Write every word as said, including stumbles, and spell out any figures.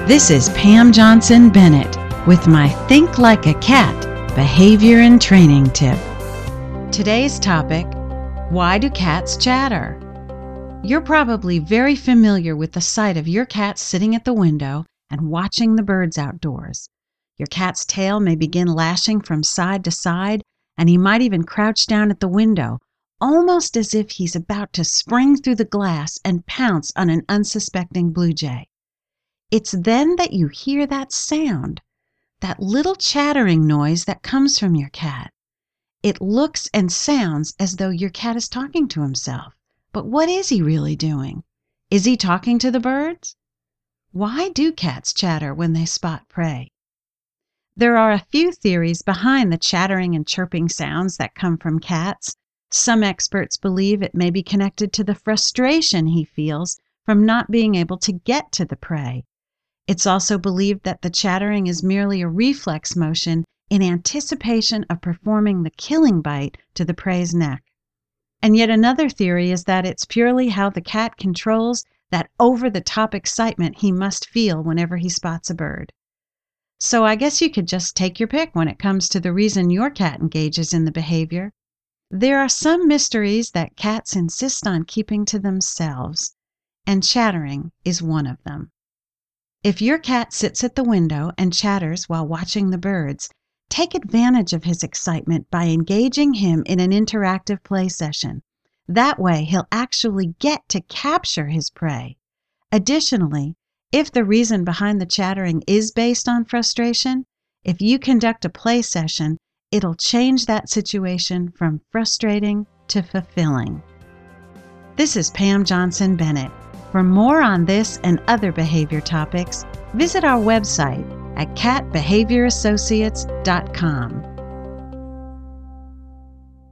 This is Pam Johnson Bennett with my Think Like a Cat behavior and training tip. Today's topic, why do cats chatter? You're probably very familiar with the sight of your cat sitting at the window and watching the birds outdoors. Your cat's tail may begin lashing from side to side, and he might even crouch down at the window, almost as if he's about to spring through the glass and pounce on an unsuspecting blue jay. It's then that you hear that sound, that little chattering noise that comes from your cat. It looks and sounds as though your cat is talking to himself. But what is he really doing? Is he talking to the birds? Why do cats chatter when they spot prey? There are a few theories behind the chattering and chirping sounds that come from cats. Some experts believe it may be connected to the frustration he feels from not being able to get to the prey. It's also believed that the chattering is merely a reflex motion in anticipation of performing the killing bite to the prey's neck. And yet another theory is that it's purely how the cat controls that over-the-top excitement he must feel whenever he spots a bird. So I guess you could just take your pick when it comes to the reason your cat engages in the behavior. There are some mysteries that cats insist on keeping to themselves, and chattering is one of them. If your cat sits at the window and chatters while watching the birds, take advantage of his excitement by engaging him in an interactive play session. That way, he'll actually get to capture his prey. Additionally, if the reason behind the chattering is based on frustration, if you conduct a play session, it'll change that situation from frustrating to fulfilling. This is Pam Johnson Bennett. For more on this and other behavior topics, visit our website at cat behavior associates dot com.